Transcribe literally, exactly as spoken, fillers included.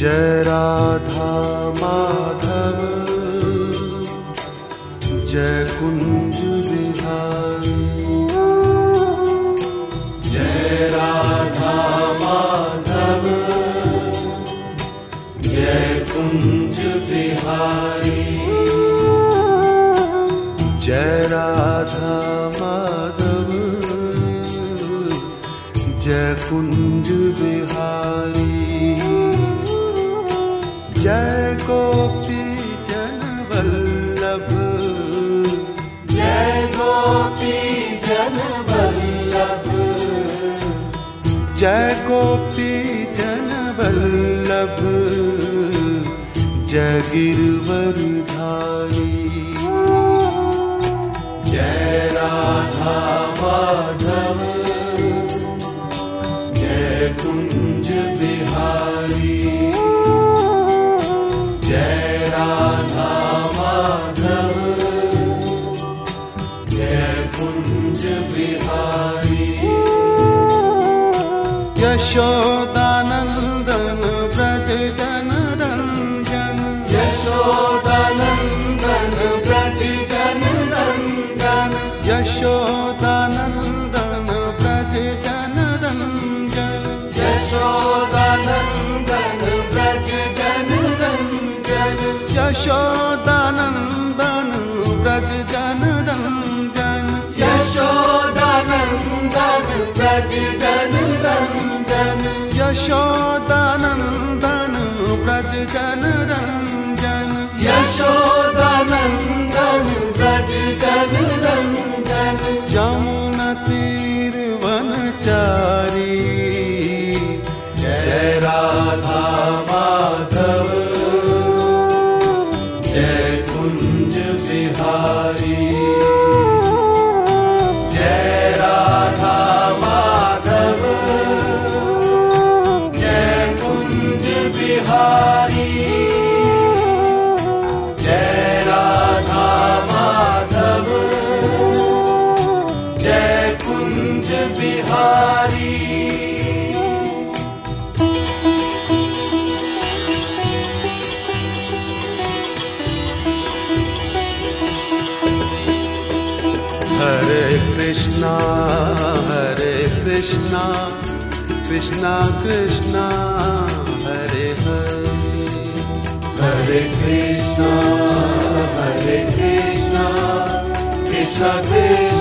जय राधा माधव जय कुंज बिहारी। जय राधा माधव जय कुंज बिहारी। जय राधा माधव जय कुंज बिहारी। जय गोपी जन वल्लभ जय गोपी जन वल्लभ। जय गोपी जन वल्लभ जय गिरवरधारी। जय राधा माधव जय कुंज बिहारी। जय राधा माधव जय कुंज बिहारी। यशोदानंदन ब्रज जन रंजन यशोदानंदन ब्रज जन रंजन। यशोदानंदन ब्रज जन रंजन यशोदानंदन ब्रज जन रंजन। यशोदानंदन ब्रज जन रंजन यशोदानंदन ब्रज जन रंजन। यशोदानंदन ब्रज जन रंजन यशोदानंदन ब्रज जन रंजन। यमुना तीर वनचारी। जय राधा माधव जय कुंज बिहारी। जय राधा माधव जय कुंज बिहारी। जय राधा माधव जय कुंज बिहारी। हरे कृष्णा हरे कृष्णा कृष्णा कृष्णा हरे हरे। हरे कृष्णा हरे कृष्णा कृष्णा कृष्णा